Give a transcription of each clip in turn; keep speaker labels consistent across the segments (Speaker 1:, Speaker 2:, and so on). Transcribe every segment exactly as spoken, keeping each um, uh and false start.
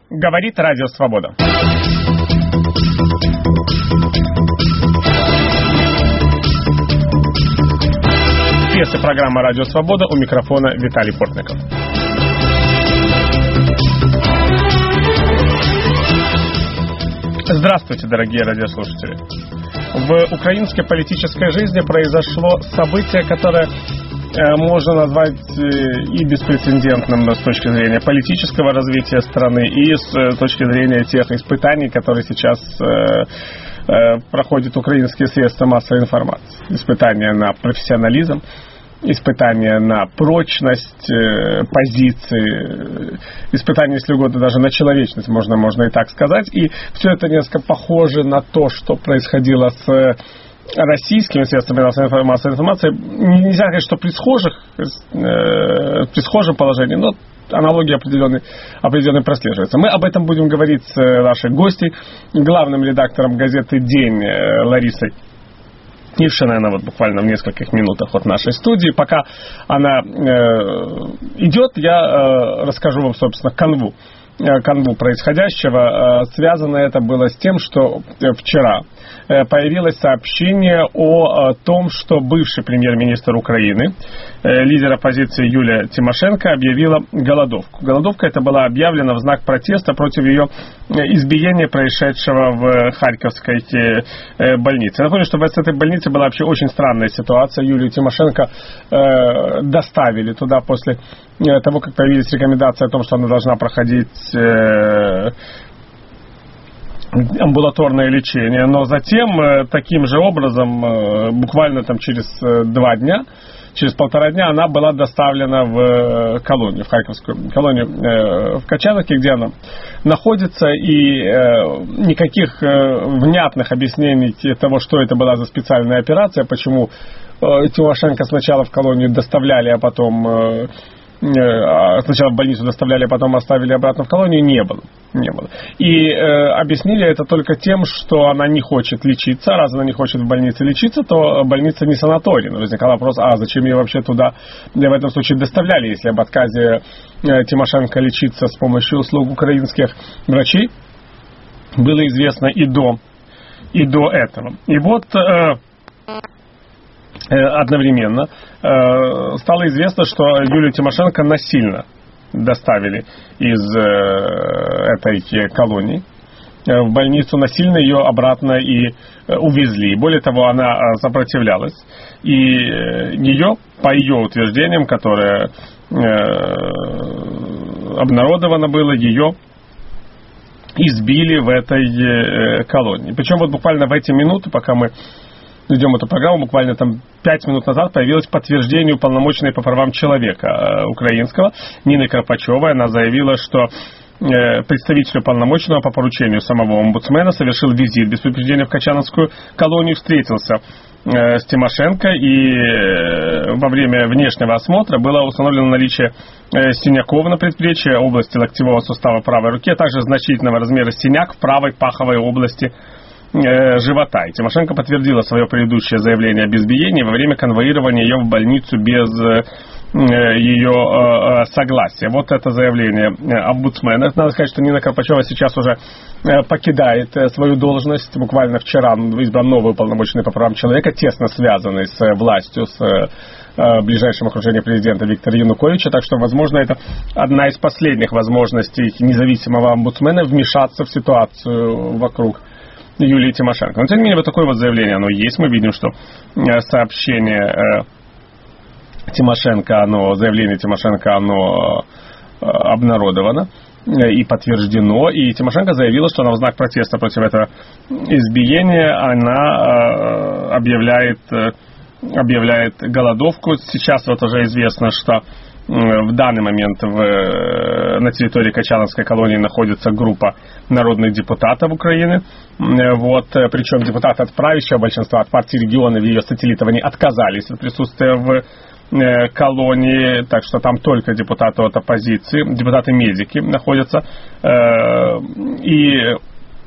Speaker 1: Говорит Радио Свобода. Пьеса программы «Радио Свобода», у микрофона Виталий Портников. Здравствуйте, дорогие радиослушатели. В украинской политической жизни произошло событие, которое можно назвать и беспрецедентным с точки зрения политического развития страны, и с точки зрения тех испытаний, которые сейчас проходят украинские средства массовой информации. Испытания на профессионализм, испытания на прочность э, позиции, испытания, если угодно, даже на человечность, можно, можно и так сказать. И все это несколько похоже на то, что происходило с российскими средствами массовой информации. Нельзя сказать, что при схожих, э, при схожем положении, но аналогия определенной, определенной прослеживается. Мы об этом будем говорить с нашей гостьей, главным редактором газеты «День» Ларисой Ившиной. Она вот буквально в нескольких минутах от нашей студии. Пока она э, идет, я э, расскажу вам, собственно, канву, э, канву происходящего. Э, связано это было с тем, что э, вчера э, появилось сообщение о, о том, что бывший премьер-министр Украины, э, лидер оппозиции Юлия Тимошенко, объявила голодовку. Голодовка эта была объявлена в знак протеста против ее избиения, происшедшего в Харьковской э, больнице. Я напомню, что в этой больнице была вообще очень странная ситуация. Юлию Тимошенко э, доставили туда после э, того, как появились рекомендации о том, что она должна проходить э, амбулаторное лечение. Но затем э, таким же образом, э, буквально там через э, два дня, через полтора дня она была доставлена в колонию, в Харьковскую колонию э, в Качановке, где она находится, и э, никаких э, внятных объяснений того, что это была за специальная операция, почему э, Тимошенко сначала в колонию доставляли, а потом э, э, сначала в больницу доставляли, а потом оставили обратно в колонию, не было. Не было. И э, объяснили это только тем, что она не хочет лечиться. Раз она не хочет в больнице лечиться, то больница не санаторий. Но возникал вопрос, а зачем ее вообще туда в этом случае доставляли, если об отказе э, Тимошенко лечиться с помощью услуг украинских врачей было известно и до, и до этого. И вот э, э, одновременно э, стало известно, что Юлию Тимошенко насильно доставили из э, этой колонии в больницу, насильно ее обратно и э, увезли. Более того, она э, сопротивлялась. И э, ее, по ее утверждениям, которое э, обнародовано было, ее избили в этой э, колонии. Причем вот буквально в эти минуты, пока мы ведем эту программу, буквально там пять минут назад появилось подтверждение уполномоченной по правам человека э, украинского Нины Карпачевой. Она заявила, что э, представитель уполномоченного по поручению самого омбудсмена совершил визит без предупреждения в Качановскую колонию, встретился э, с Тимошенко, и э, во время внешнего осмотра было установлено наличие э, синяков на предплечье, области локтевого сустава правой руки, а также значительного размера синяк в правой паховой области живота. И Тимошенко подтвердила свое предыдущее заявление об избиении во время конвоирования ее в больницу без ее согласия. Вот это заявление омбудсмена. Надо сказать, что Нина Карпачева сейчас уже покидает свою должность. Буквально вчера избран новый уполномоченный по правам человека, тесно связанный с властью, с ближайшим окружением президента Виктора Януковича. Так что, возможно, это одна из последних возможностей независимого омбудсмена вмешаться в ситуацию вокруг Юлии Тимошенко. Но, тем не менее, вот такое вот заявление, оно есть. Мы видим, что сообщение э, Тимошенко, оно, заявление Тимошенко, оно э, обнародовано и подтверждено. И Тимошенко заявила, что она в знак протеста против этого избиения, она э, объявляет, э, объявляет голодовку. Сейчас вот уже известно, что в данный момент в, на территории Качановской колонии находится группа народных депутатов Украины. Вот, причем депутаты от правящего большинства, от партии регионов и ее сателлитов, они отказались от присутствия в колонии, так что там только депутаты от оппозиции, депутаты-медики находятся. И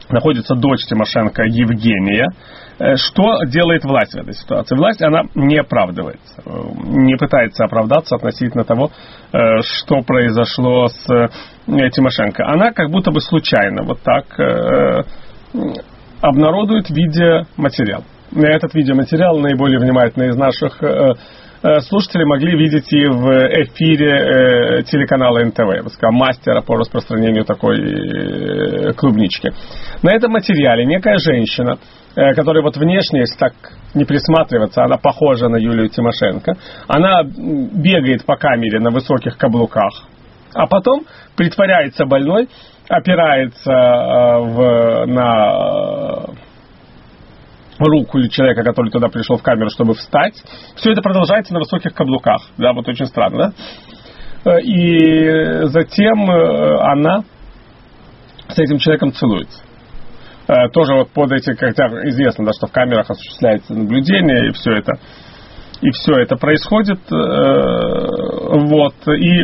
Speaker 1: находится дочь Тимошенко Евгения. Что делает власть в этой ситуации? Власть, она не оправдывается, не пытается оправдаться относительно того, что произошло с Тимошенко. Она как будто бы случайно вот так обнародует видеоматериал. Этот видеоматериал наиболее внимательные из наших слушатели могли видеть и в эфире телеканала эн тэ вэ, мастера по распространению такой клубнички. На этом материале некая женщина, которая вот внешне, если так не присматриваться, она похожа на Юлию Тимошенко, она бегает по камере на высоких каблуках, а потом притворяется больной, опирается в, на руку человека, который туда пришел в камеру, чтобы встать. Все это продолжается на высоких каблуках. Да, вот очень странно, да? И затем она с этим человеком целуется. Тоже вот под эти, хотя известно, да, что в камерах осуществляется наблюдение, и все это, и все это происходит. Вот. И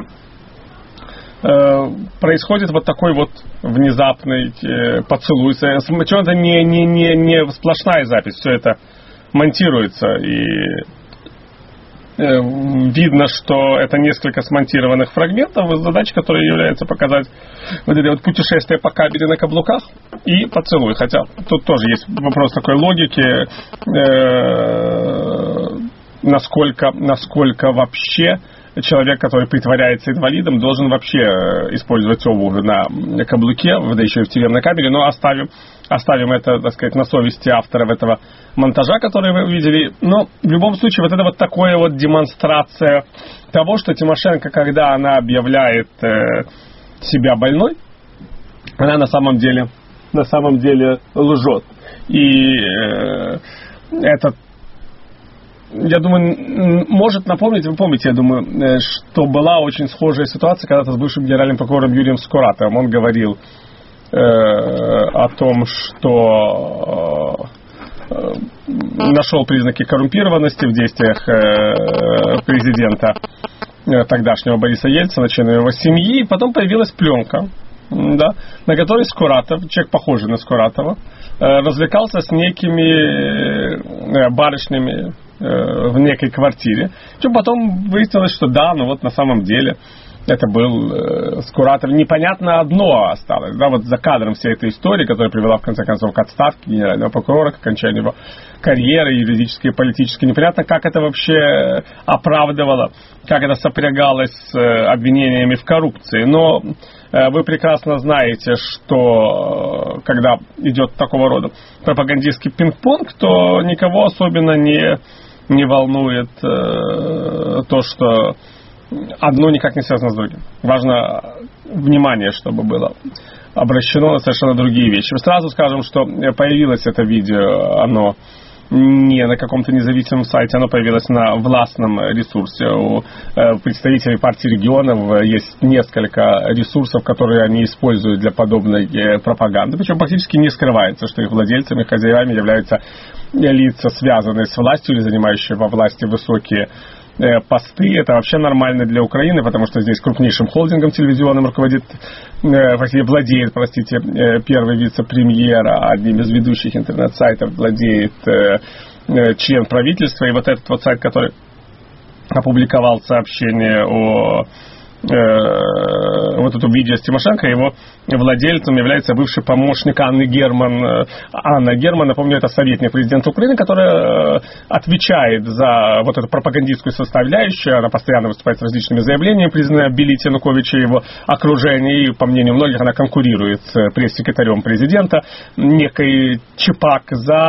Speaker 1: происходит вот такой вот внезапный поцелуй. Причем это не, не, не, не сплошная запись, все это монтируется, и видно, что это несколько смонтированных фрагментов, задача, которая является показать вот это вот путешествие по кабелю на каблуках и поцелуй. Хотя тут тоже есть вопрос такой логики, э, насколько, насколько вообще человек, который притворяется инвалидом, должен вообще использовать обувь на каблуке, да еще и в тюремной камере, но оставим, оставим это, так сказать, на совести авторов этого монтажа, который вы увидели. Но в любом случае вот это вот такая вот демонстрация того, что Тимошенко, когда она объявляет э, себя больной, она на самом деле, на самом деле лжет. И э, этот, я думаю, может напомнить, вы помните, я думаю, что была очень схожая ситуация когда-то с бывшим генеральным прокурором Юрием Скуратовым. Он говорил э, о том, что э, нашел признаки коррумпированности в действиях э, президента э, тогдашнего Бориса Ельцина, членов его семьи, и потом появилась пленка, да, на которой Скуратов, человек похожий на Скуратова, э, развлекался с некими э, барышнями в некой квартире. Что потом выяснилось, что да, ну вот на самом деле это был э, Скуратов. Непонятно одно осталось, да, вот за кадром всей этой истории, которая привела в конце концов к отставке генерального прокурора, к окончанию его карьеры юридической и политической. Непонятно, как это вообще оправдывало, как это сопрягалось с э, обвинениями в коррупции. Но э, вы прекрасно знаете, что э, когда идет такого рода пропагандистский пинг-понг, то никого особенно не не волнует э, то, что одно никак не связано с другим. Важно внимание, чтобы было обращено на совершенно другие вещи. Сразу скажем, что появилось это видео, оно не на каком-то независимом сайте, оно появилось на властном ресурсе. У представителей партии регионов есть несколько ресурсов, которые они используют для подобной пропаганды. Причем практически не скрывается, что их владельцами, хозяевами являются лица, связанные с властью или занимающие во власти высокие посты. Это вообще нормально для Украины, потому что здесь крупнейшим холдингом телевизионным руководит, владеет, простите, первый вице-премьер, а одним из ведущих интернет-сайтов владеет член правительства. И вот этот вот сайт, который опубликовал сообщение о вот это видео с Тимошенко, его владельцем является бывший помощник Анны Герман. Анна Герман, напомню, это советник президента Украины, которая отвечает за вот эту пропагандистскую составляющую. Она постоянно выступает с различными заявлениями, признанная обелить Януковича и его окружение. И, по мнению многих, она конкурирует с пресс-секретарем президента, некой Чепак,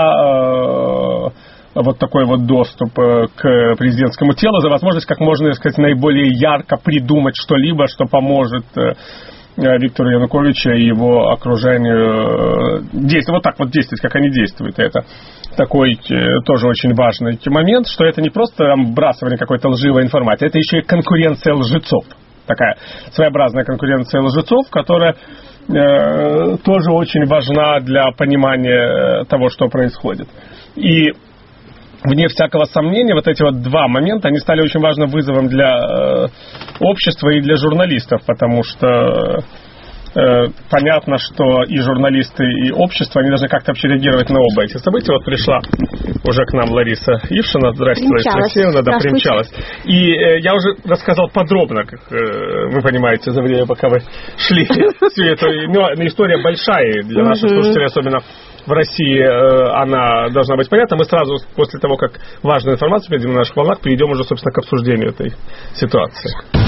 Speaker 1: за вот такой вот доступ к президентскому телу, за возможность как можно, так сказать, наиболее ярко придумать что-либо, что поможет Виктору Януковичу и его окружению действовать, вот так вот действовать, как они действуют. Это такой тоже очень важный момент, что это не просто вбрасывание какой-то лживой информации, это еще и конкуренция лжецов. Такая своеобразная конкуренция лжецов, которая э, тоже очень важна для понимания того, что происходит. И вне всякого сомнения, вот эти вот два момента, они стали очень важным вызовом для э, общества и для журналистов, потому что понятно, что и журналисты, и общество, они должны как-то вообще реагировать на оба эти события. Вот пришла уже к нам Лариса Ившина. Здравствуйте, Лариса Алексеевна, да, примчалась. И э, я уже рассказал подробно, как э, вы понимаете, за время, пока вы шли всю эту... Но история большая для наших слушателей, особенно в России, она должна быть понятна. Мы сразу, после того, как важную информацию перейдем на наших волнах, перейдем уже, собственно, к обсуждению этой ситуации.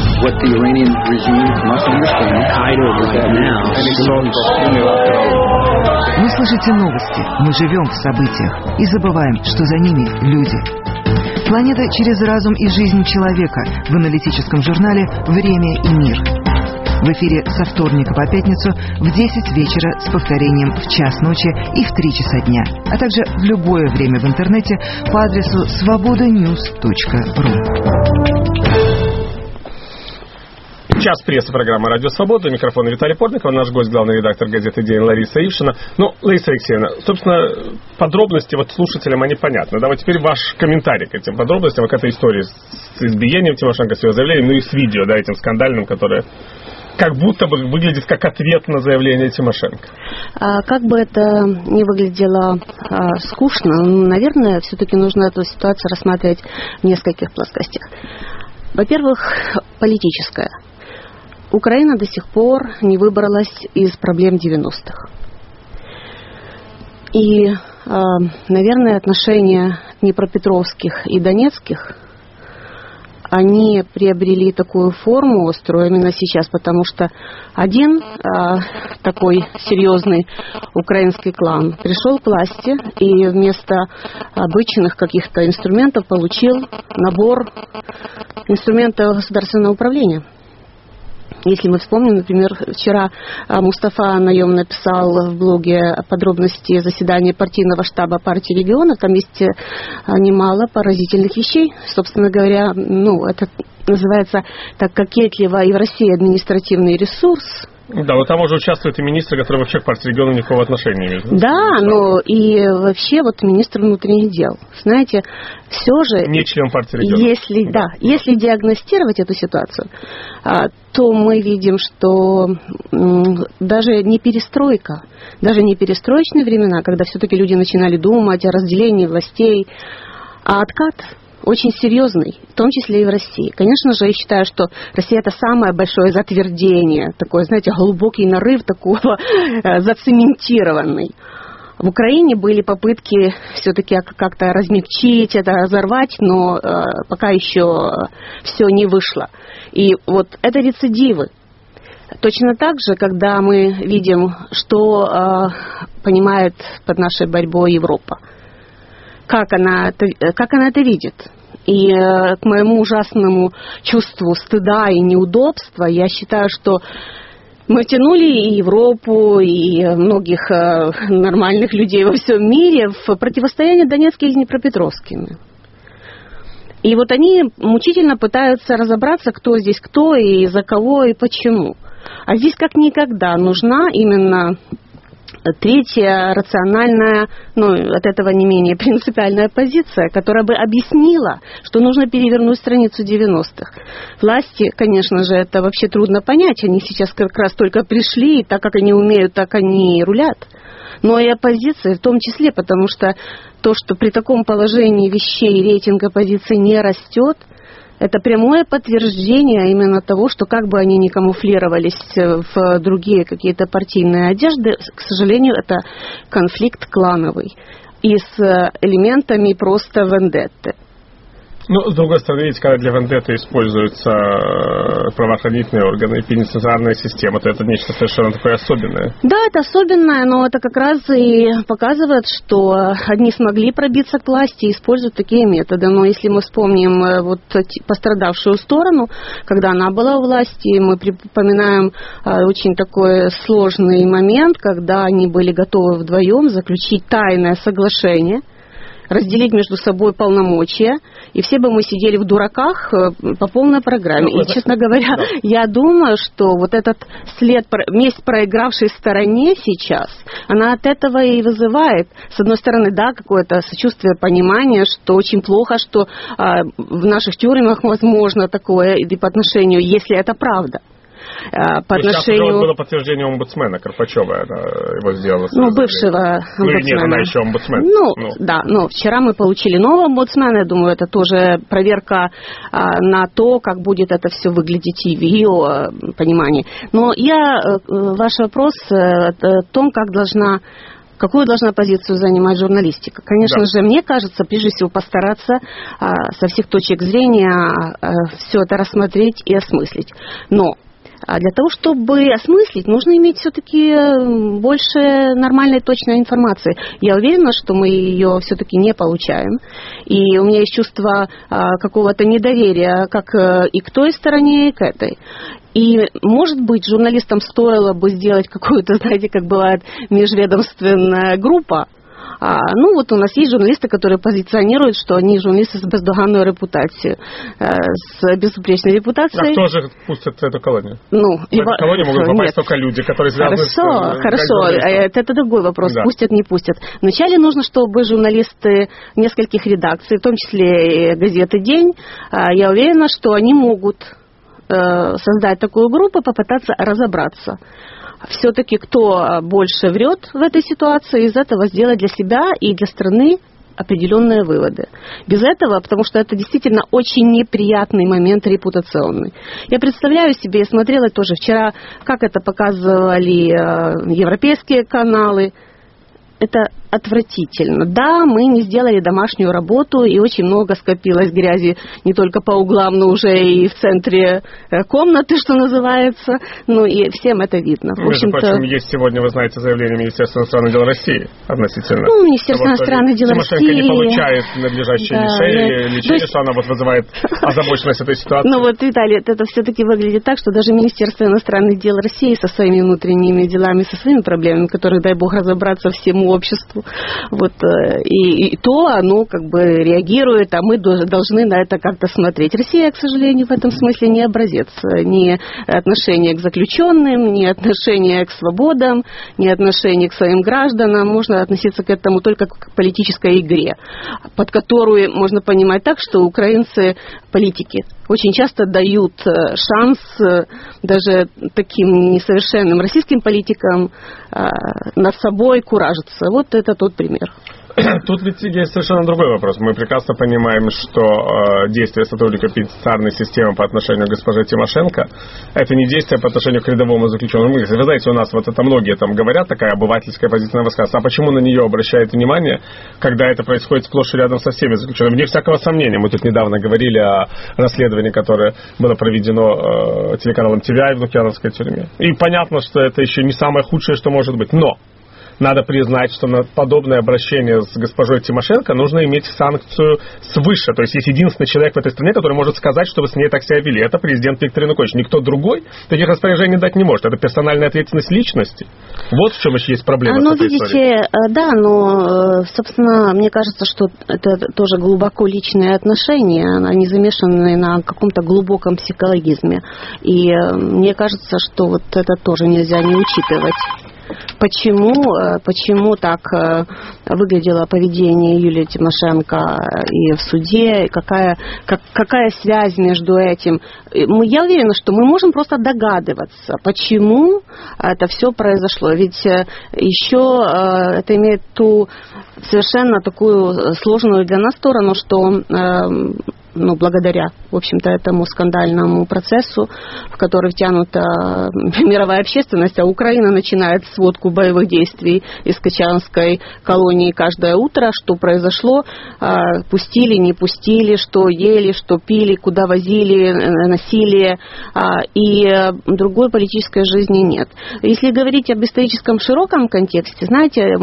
Speaker 2: Вы слышите новости, мы живем в событиях и забываем, что за ними люди. Планета через разум и жизнь человека в аналитическом журнале «Время и мир». В эфире со вторника по пятницу в десять вечера с повторением в час ночи и в три часа дня, а также в любое время в интернете по адресу свобода ньюс точка ру.
Speaker 1: Час прессы, программа «Радио Свобода». Микрофон Виталий Портников, наш гость, главный редактор газеты «День» Лариса Ившина. Ну, Лариса Алексеевна, собственно, подробности вот слушателям, они понятны. Да, вот теперь ваш комментарий к этим подробностям, к этой истории с избиением Тимошенко, с его заявлением, ну и с видео, да, этим скандальным, которое как будто бы выглядит как ответ на заявление Тимошенко.
Speaker 3: А, как бы это ни выглядело а, скучно, наверное, все-таки нужно эту ситуацию рассматривать в нескольких плоскостях. Во-первых, политическая. Украина до сих пор не выбралась из проблем девяностых. И, э, наверное, отношения днепропетровских и донецких, они приобрели такую форму острую именно сейчас, потому что один э, такой серьезный украинский клан пришел к власти и вместо обычных каких-то инструментов получил набор инструментов государственного управления. Если мы вспомним, например, вчера Мустафа Наем написал в блоге подробности заседания партийного штаба партии регионов. Там есть немало поразительных вещей. Собственно говоря, ну, это называется так кокетливо и в России административный ресурс.
Speaker 1: Да, вот там уже участвуют и министры, которые вообще к партии регионов никакого отношения не имеют.
Speaker 3: Да, но и вообще вот министр внутренних дел. Знаете, все же...
Speaker 1: Не член партии регионов.
Speaker 3: Если, да, если диагностировать эту ситуацию, то мы видим, что даже не перестройка, даже не перестроечные времена, когда все-таки люди начинали думать о разделении властей, а откат очень серьезный, в том числе и в России. Конечно же, я считаю, что Россия — это самое большое затвердение, такой, знаете, глубокий нарыв такого зацементированный. В Украине были попытки все-таки как-то размягчить это, разорвать, но э, пока еще все не вышло. И вот это рецидивы. Точно так же, когда мы видим, что э, понимает под нашей борьбой Европа, как она это, как она это видит. И э, к моему ужасному чувству стыда и неудобства, я считаю, что мы тянули и Европу, и многих э, нормальных людей во всем мире в противостояние Донецким и Днепропетровским. И вот они мучительно пытаются разобраться, кто здесь кто, и за кого, и почему. А здесь как никогда нужна именно третья рациональная, ну, от этого не менее принципиальная позиция, которая бы объяснила, что нужно перевернуть страницу девяностых. Власти, конечно же, это вообще трудно понять. Они сейчас как раз только пришли, и так как они умеют, так они и рулят. Но и оппозиция в том числе, потому что то, что при таком положении вещей рейтинг оппозиции не растет, это прямое подтверждение именно того, что как бы они ни камуфлировались в другие какие-то партийные одежды, к сожалению, это конфликт клановый и с элементами просто вендетты.
Speaker 1: Ну, с другой стороны, видите, когда для вендетты используются правоохранительные органы и пенитенциарная система, то это нечто совершенно такое особенное.
Speaker 3: Да, это особенное, но это как раз и показывает, что одни смогли пробиться к власти и используют такие методы. Но если мы вспомним вот пострадавшую сторону, когда она была у власти, мы припоминаем очень такой сложный момент, когда они были готовы вдвоем заключить тайное соглашение, разделить между собой полномочия, и все бы мы сидели в дураках по полной программе. Ну, и, честно говоря, да. я думаю, что вот этот след, месть проигравшей стороне сейчас, она от этого и вызывает, с одной стороны, да, какое-то сочувствие, понимание, что очень плохо, что а, в наших тюрьмах возможно такое и по отношению, если это правда. по отношению...
Speaker 1: Сейчас уже было подтверждение омбудсмена Карпачева, его сделала.
Speaker 3: Ну, бывшего омбудсмена.
Speaker 1: Ну, нет, она еще омбудсмен.
Speaker 3: Ну, ну, да, но вчера мы получили нового омбудсмена, я думаю, это тоже проверка а, на то, как будет это все выглядеть и в ее понимании. Но я, ваш вопрос о том, как должна... Какую должна позицию занимать журналистика? Конечно да. же, мне кажется, прежде всего постараться а, со всех точек зрения а, все это рассмотреть и осмыслить. Но а для того, чтобы осмыслить, нужно иметь все-таки больше нормальной, точной информации. Я уверена, что мы ее все-таки не получаем. И у меня есть чувство а, какого-то недоверия как и к той стороне, и к этой. И, может быть, журналистам стоило бы сделать какую-то, знаете, как бывает, межведомственная группа. А, ну, вот у нас есть журналисты, которые позиционируют, что они журналисты с бездоганной репутацией, с безупречной репутацией.
Speaker 1: А кто же пустит эту колонию?
Speaker 3: Ну,
Speaker 1: в эту колонию могут попасть только люди, которые связаны
Speaker 3: хорошо,
Speaker 1: с...
Speaker 3: Хорошо, это, это другой вопрос, да. Пустят, не пустят. Вначале нужно, чтобы журналисты нескольких редакций, в том числе и газеты «День», я уверена, что они могут создать такую группу и попытаться разобраться. Все-таки кто больше врет в этой ситуации, из этого сделать для себя и для страны определенные выводы. Без этого, потому что это действительно очень неприятный момент репутационный. Я представляю себе, я смотрела тоже вчера, как это показывали европейские каналы. Это отвратительно. Да, мы не сделали домашнюю работу, и очень много скопилось грязи не только по углам, но уже и в центре комнаты, что называется. Ну, и всем это видно.
Speaker 1: В Между прочим, есть сегодня, вы знаете, заявление Министерства иностранных дел России относительно.
Speaker 3: Ну, Министерство иностранных дел России...
Speaker 1: Тимошенко не получает надлежащее да, лечение, лечение есть... что она вот вызывает озабоченность этой ситуации.
Speaker 3: Ну вот, Виталий, это все-таки выглядит так, что даже Министерство иностранных дел России со своими внутренними делами, со своими проблемами, которые, дай бог, разобраться всему обществу, вот, и, и то оно как бы реагирует, а мы должны на это как-то смотреть. Россия, к сожалению, в этом смысле не образец. Ни отношения к заключенным, ни отношения к свободам, ни отношения к своим гражданам. Можно относиться к этому только как к политической игре, под которую можно понимать так, что украинцы, политики, очень часто дают шанс даже таким несовершенным российским политикам над собой куражиться. Вот это тот пример.
Speaker 1: Тут ведь есть совершенно другой вопрос. Мы прекрасно понимаем, что э, действия сотрудников пенитенциарной системы по отношению к госпоже Тимошенко это не действие по отношению к рядовому заключенному. Вы знаете, у нас вот это многие там говорят, такая обывательская позиция на рассказ. А почему на нее обращают внимание, когда это происходит сплошь и рядом со всеми заключенными? Вне всякого сомнения. Мы тут недавно говорили о расследовании, которое было проведено э, телеканалом ТВ в Лукьяновской тюрьме. И понятно, что это еще не самое худшее, что может быть. Но надо признать, что на подобное обращение с госпожой Тимошенко нужно иметь санкцию свыше. То есть есть единственный человек в этой стране, который может сказать, что вы с ней так себя вели. Это президент Виктор Янукович. Никто другой таких распоряжений дать не может. Это персональная ответственность личности. Вот в чем еще есть проблема.
Speaker 3: Ну,
Speaker 1: с этой
Speaker 3: видите,
Speaker 1: историей.
Speaker 3: Да, но, собственно, мне кажется, что это тоже глубоко личные отношения. Они замешаны на каком-то глубоком психологизме. И мне кажется, что вот это тоже нельзя не учитывать. Почему, почему так выглядело поведение Юлии Тимошенко и в суде, какая, как, какая связь между этим? Я уверена, что мы можем просто догадываться, почему это все произошло. Ведь еще это имеет ту совершенно такую сложную для нас сторону, что ну, благодаря, в общем-то, этому скандальному процессу, в который втянута мировая общественность, а Украина начинает сводку боевых действий из Качанской колонии каждое утро, что произошло, пустили, не пустили, что ели, что пили, куда возили, насилие, и другой политической жизни нет. Если говорить об историческом широком контексте, знаете,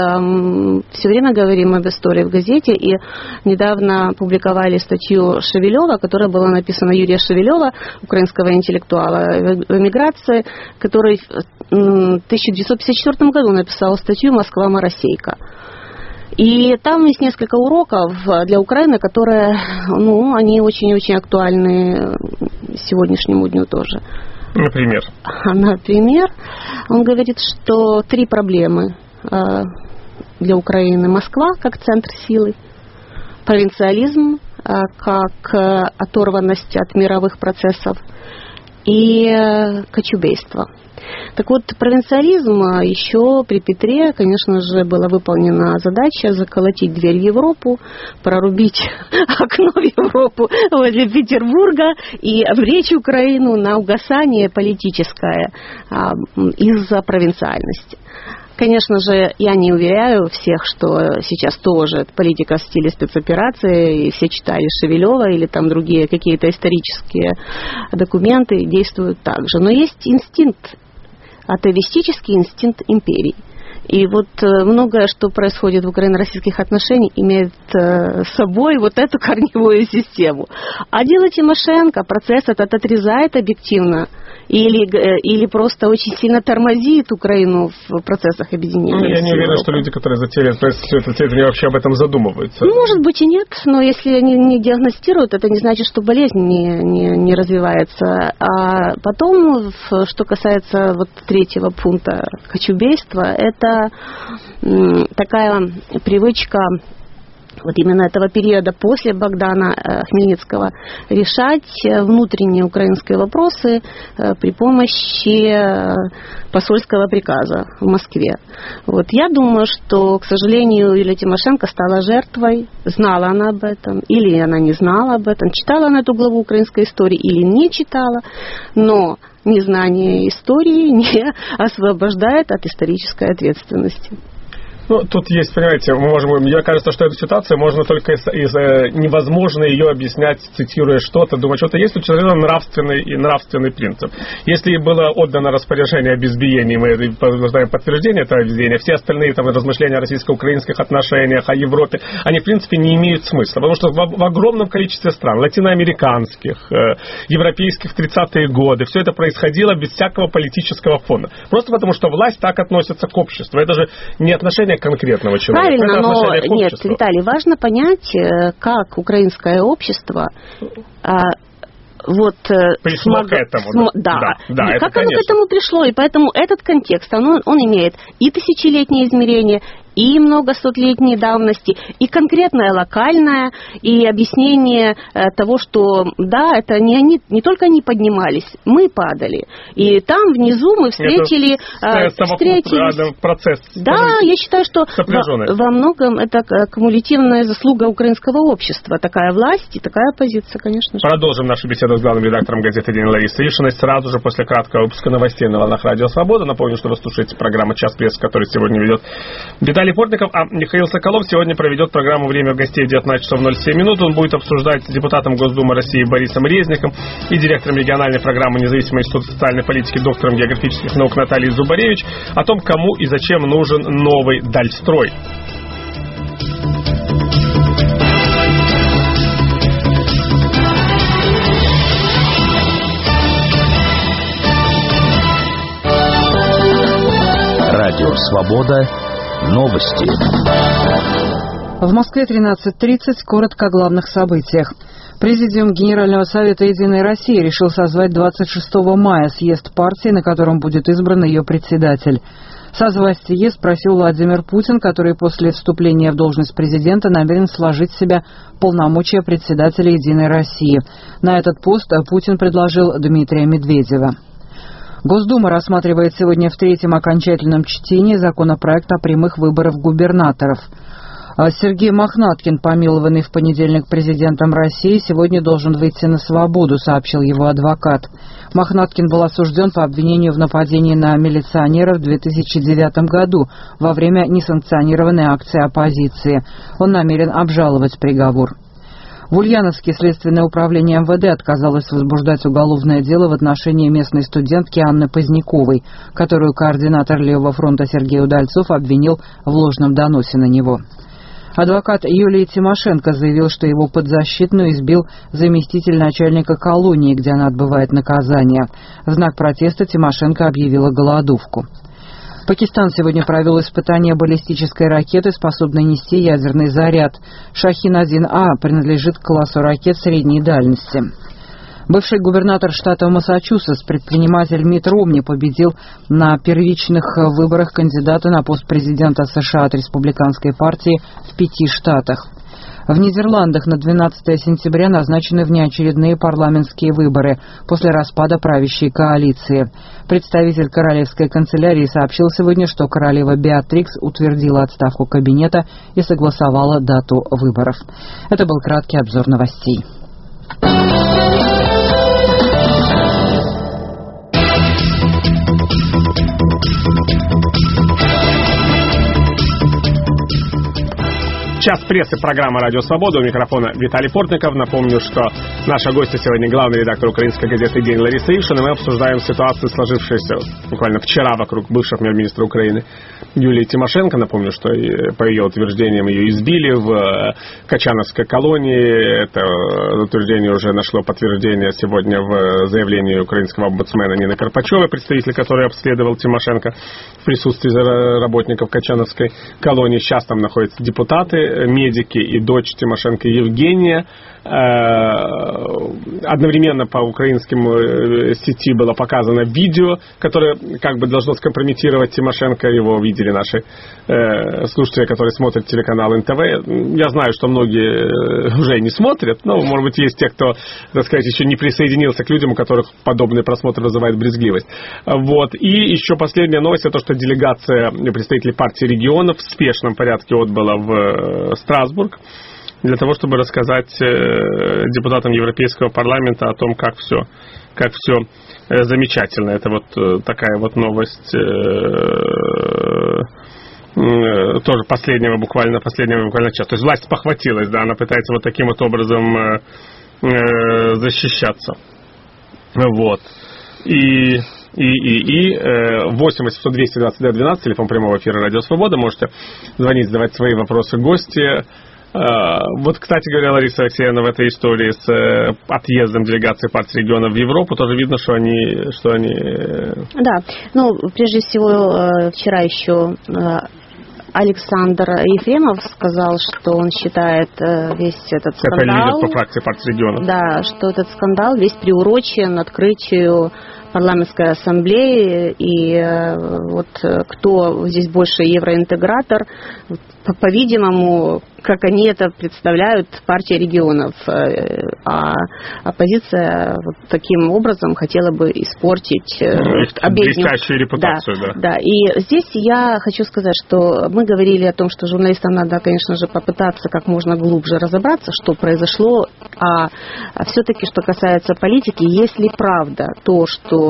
Speaker 3: мы все время говорим об истории в газете, и недавно публиковали статью Шевелева, которая была написана Юрия Шевелева, украинского интеллектуала в эмиграции, который в тысяча девятьсот пятьдесят четвёртом году написал статью «Москва-моросейка». И там есть несколько уроков для Украины, которые, ну, они очень-очень актуальны сегодняшнему дню тоже.
Speaker 1: Например?
Speaker 3: Например, он говорит, что три проблемы для Украины. Москва как центр силы, провинциализм как оторванность от мировых процессов и кочубейство. Так вот, провинциализм еще при Петре, конечно же, была выполнена задача заколотить дверь в Европу, прорубить окно в Европу возле Петербурга и обречь Украину на угасание политическое а, из-за провинциальности. Конечно же, я не уверяю всех, что сейчас тоже политика в стиле спецоперации, и все читали Шевелева или там другие какие-то исторические документы действуют так же. Но есть инстинкт, атовистический инстинкт империи. И вот многое, что происходит в украино-российских отношениях, имеет с собой вот эту корневую систему. А дело Тимошенко, процесс этот отрезает объективно или, или просто очень сильно тормозит Украину в процессах объединения.
Speaker 1: Ну, я не уверен, что люди, которые затеяли все это исследование, вообще об этом задумываются.
Speaker 3: Ну, может быть и нет, но если они не диагностируют, это не значит, что болезнь не, не, не развивается. А потом, что касается вот третьего пункта кочубейства, это такая привычка вот именно этого периода после Богдана Хмельницкого решать внутренние украинские вопросы при помощи посольского приказа в Москве. Вот я думаю, что, к сожалению, Юлия Тимошенко стала жертвой, знала она об этом, или она не знала об этом, читала она эту главу украинской истории или не читала, но незнание истории не освобождает от исторической ответственности.
Speaker 1: Ну, тут есть, понимаете, мы можем, мне кажется, что эту ситуацию можно только из, из невозможно ее объяснять, цитируя что-то, думать, что-то есть у человека нравственный и нравственный принцип. Если было отдано распоряжение об избиении, мы нуждаем подтверждения этого избиения, все остальные там размышления о российско-украинских отношениях, о Европе, они, в принципе, не имеют смысла, потому что в, в огромном количестве стран, латиноамериканских, э, европейских в тридцатые годы, все это происходило без всякого политического фона. Просто потому, что власть так относится к обществу. Это же не отношение конкретного человека.
Speaker 3: Правильно, но нет, Виталий, важно понять, как украинское общество а, вот
Speaker 1: пришло смог, к этому.
Speaker 3: См, да,
Speaker 1: да, да
Speaker 3: как
Speaker 1: это,
Speaker 3: оно
Speaker 1: конечно.
Speaker 3: к этому пришло, и поэтому этот контекст, он, он имеет и тысячелетние измерения, и многосотлетней давности, и конкретное локальное, и объяснение э, того, что да, это не они, не только они поднимались, мы падали. И там внизу мы встретили...
Speaker 1: Это, э, встретились, процесс.
Speaker 3: Да, я считаю, что во, во многом это кумулятивная заслуга украинского общества. Такая власть и такая позиция, конечно же.
Speaker 1: Продолжим нашу беседу с главным редактором газеты «День» Ларисой Ишиной сразу же после краткого выпуска новостей на волнах Радио Свобода. Напомню, что вы слушаете программу «Час прессы», которую сегодня ведет Виталий Портников, а Михаил Соколов сегодня проведет программу «Время гостей» в девятнадцать часов ноль семь минут. Он будет обсуждать с депутатом Госдумы России Борисом Резником и директором региональной программы независимой института социальной политики, доктором географических наук Натальей Зубаревич о том, кому и зачем нужен новый Дальстрой.
Speaker 4: Радио «Свобода». Новости.
Speaker 2: В Москве тринадцать тридцать. Коротко о главных событиях. Президиум Генерального совета «Единой России» решил созвать двадцать шестого мая съезд партии, на котором будет избран ее председатель. Созвать съезд просил Владимир Путин, который после вступления в должность президента намерен сложить в себя полномочия председателя «Единой России». На этот пост Путин предложил Дмитрия Медведева. Госдума рассматривает сегодня в третьем окончательном чтении законопроект о прямых выборах губернаторов. Сергей Мохнаткин, помилованный в понедельник президентом России, сегодня должен выйти на свободу, сообщил его адвокат. Мохнаткин был осужден по обвинению в нападении на милиционера в две тысячи девятом году во время несанкционированной акции оппозиции. Он намерен обжаловать приговор. В Ульяновске Следственное управление эм вэ дэ отказалось возбуждать уголовное дело в отношении местной студентки Анны Поздняковой, которую координатор Левого фронта Сергей Удальцов обвинил в ложном доносе на него. Адвокат Юлии Тимошенко заявил, что его подзащитную избил заместитель начальника колонии, где она отбывает наказание. В знак протеста Тимошенко объявила голодовку. Пакистан сегодня провел испытание баллистической ракеты, способной нести ядерный заряд. Шахин один А принадлежит к классу ракет средней дальности.
Speaker 5: Бывший губернатор штата Массачусетс, предприниматель Митт Ромни, победил на первичных выборах кандидата на пост президента США от республиканской партии в пяти штатах. В Нидерландах на двенадцатое сентября назначены внеочередные парламентские выборы после распада правящей коалиции. Представитель королевской канцелярии сообщил сегодня, что королева Беатрикс утвердила отставку кабинета и согласовала дату выборов. Это был краткий обзор новостей.
Speaker 1: Час прессы, программа «Радио Свобода». У микрофона Виталий Портников. Напомню, что наша гостья сегодня главный редактор украинской газеты «День» Лариса Ившин, и мы обсуждаем ситуацию, сложившуюся буквально вчера вокруг бывшего премьер-министра Украины Юлии Тимошенко. Напомню, что по ее утверждениям ее избили в Качановской колонии. Это утверждение уже нашло подтверждение сегодня в заявлении украинского омбудсмена Нины Карпачевой, представитель, который обследовал Тимошенко в присутствии работников Качановской колонии. Сейчас там находятся депутаты, медики и дочь Тимошенко Евгения. Одновременно по украинским сети было показано видео, которое как бы должно скомпрометировать Тимошенко. Его видели наши э, слушатели, которые смотрят телеканал эн тэ вэ. Я знаю, что многие уже не смотрят, но, может быть, есть те, кто, так сказать, еще не присоединился к людям, у которых подобный просмотр вызывает брезгливость. Вот. И еще последняя новость, это то, что делегация представителей партии регионов в спешном порядке отбыла в Страсбург для того, чтобы рассказать депутатам Европейского парламента о том, как все, как все замечательно. Это вот такая вот новость тоже последнего буквально, последнего буквально часа. То есть власть похватилась, да, она пытается вот таким вот образом защищаться. Вот. И... И, и, и восемь восемьсот двести двадцать девять двенадцать, телефон прямого эфира «Радио Свобода». Можете звонить, задавать свои вопросы гости. Вот, кстати говоря, Лариса Алексеевна, в этой истории с отъездом делегации партии регионов в Европу тоже видно, что они... Что они...
Speaker 3: Да, ну, прежде всего, вчера еще Александр Ефремов сказал, что он считает весь этот скандал...
Speaker 1: Это лидер по фракции партии регионов.
Speaker 3: Да, что этот скандал весь приурочен открытию парламентской ассамблеи, и вот кто здесь больше евроинтегратор, по-видимому, как они это представляют, партия регионов, а оппозиция вот таким образом хотела бы испортить обедню.
Speaker 1: Блестящую репутацию, да,
Speaker 3: да. Да, и здесь я хочу сказать, что мы говорили о том, что журналистам надо, конечно же, попытаться как можно глубже разобраться, что произошло, а все-таки, что касается политики, если правда то, что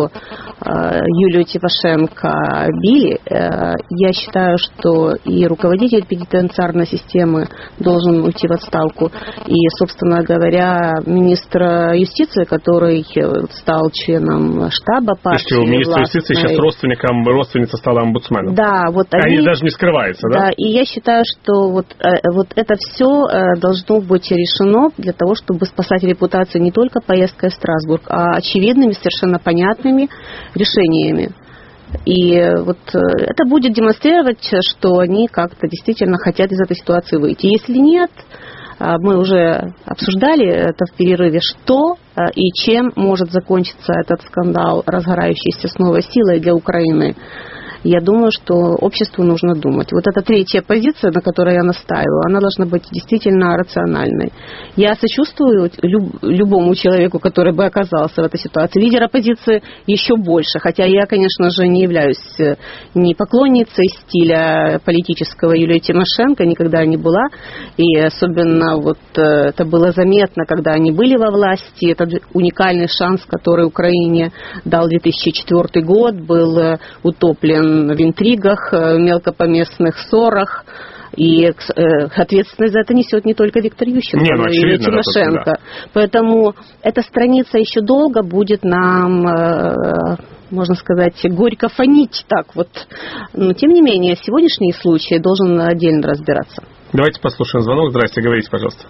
Speaker 3: Юлию Тимошенко били, я считаю, что и руководитель пенитенциарной системы должен уйти в отставку, и, собственно говоря, министр юстиции, который стал членом штаба партии.
Speaker 1: То есть министр юстиции сейчас родственником, родственница стала омбудсменом.
Speaker 3: Да, вот
Speaker 1: они,
Speaker 3: они
Speaker 1: даже не скрываются, да?
Speaker 3: Да, и я считаю, что вот, вот это все должно быть решено для того, чтобы спасать репутацию не только поездкой в Страсбург, а очевидными, совершенно понятными решениями. И вот это будет демонстрировать, что они как-то действительно хотят из этой ситуации выйти. Если нет, мы уже обсуждали это в перерыве, что и чем может закончиться этот скандал, разгорающийся с новой силой для Украины. Я думаю, что обществу нужно думать. Вот эта третья позиция, на которой я настаиваю, она должна быть действительно рациональной. Я сочувствую люб, любому человеку, который бы оказался в этой ситуации. Лидер оппозиции еще больше, хотя я, конечно же, не являюсь ни поклонницей стиля политического Юлии Тимошенко, никогда не была. И особенно вот это было заметно, когда они были во власти. Этот уникальный шанс, который Украине дал две тысячи четвёртый год, был утоплен в интригах, мелкопоместных ссорах. И э, ответственность за это несет не только Виктор Ющенко,
Speaker 1: не, ну,
Speaker 3: но и Тимошенко. Да. Поэтому эта страница еще долго будет нам, э, можно сказать, горько фонить так вот. Но, тем не менее, сегодняшний случай должен отдельно разбираться.
Speaker 1: Давайте послушаем звонок. Здрасте, говорите, пожалуйста.